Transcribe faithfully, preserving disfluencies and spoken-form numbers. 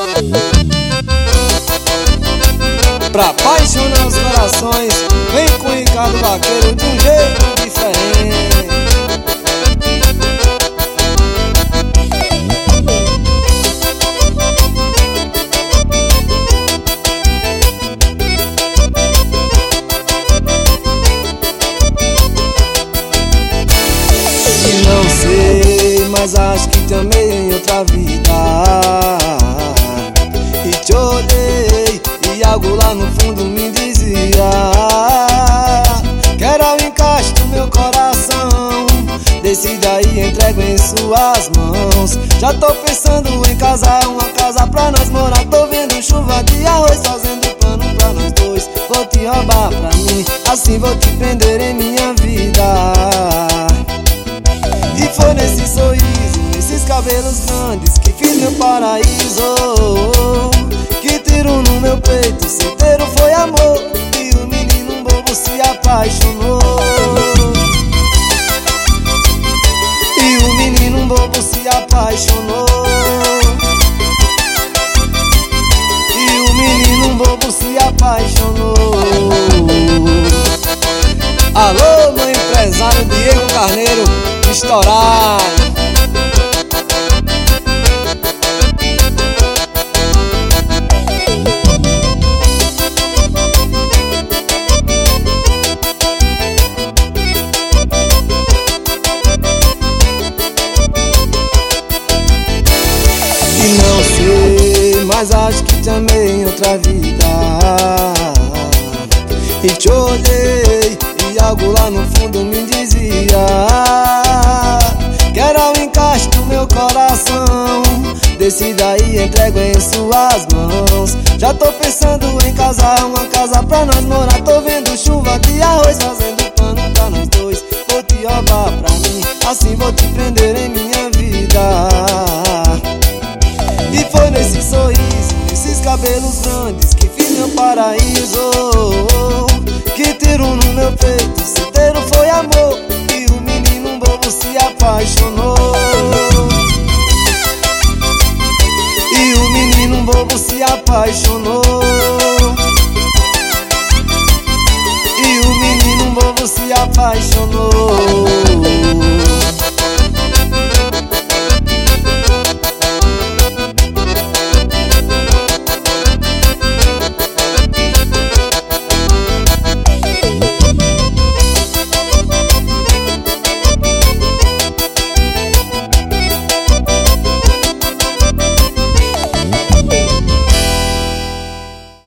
Pra apaixonar os corações, vem com o Ricardo Vaqueiro de um jeito diferente. E não sei, mas acho que te amei em outra vida e te olhei e algo lá no fundo me dizia que era o encaixe do meu coração. Decida e entrego em suas mãos. Já tô pensando em casar, uma casa pra nós morar. Tô vendo chuva de arroz, fazendo plano pra nós dois. Vou te roubar pra mim, assim vou te prender em minha vida. E foi nesse sorriso, nesses cabelos grandes que fiz meu paraíso, que tiro no meu peito, certeiro foi amor. E o menino bobo se apaixonou. E o menino bobo se apaixonou. E o menino bobo se apaixonou. Alô, meu empresário Diego Carneiro, estourado. E não sei, mas acho que te amei em outra vida e te olhei e algo lá no fundo me dizia que era o encaixe do meu coração. Decida e entrego em suas mãos. Já tô pensando em casar, uma casa pra nós morar. Tô vendo chuva de arroz, fazendo pano pra nós dois. Vou te roubar pra mim, assim vou te prender em minha vida. E foi nesse sorriso, nesses cabelos grandes que fiz meu paraíso, que tiro no meu peito, certeiro foi amor. E o menino bobo se apaixonou. E o menino bobo se apaixonou. E o menino bobo se apaixonou.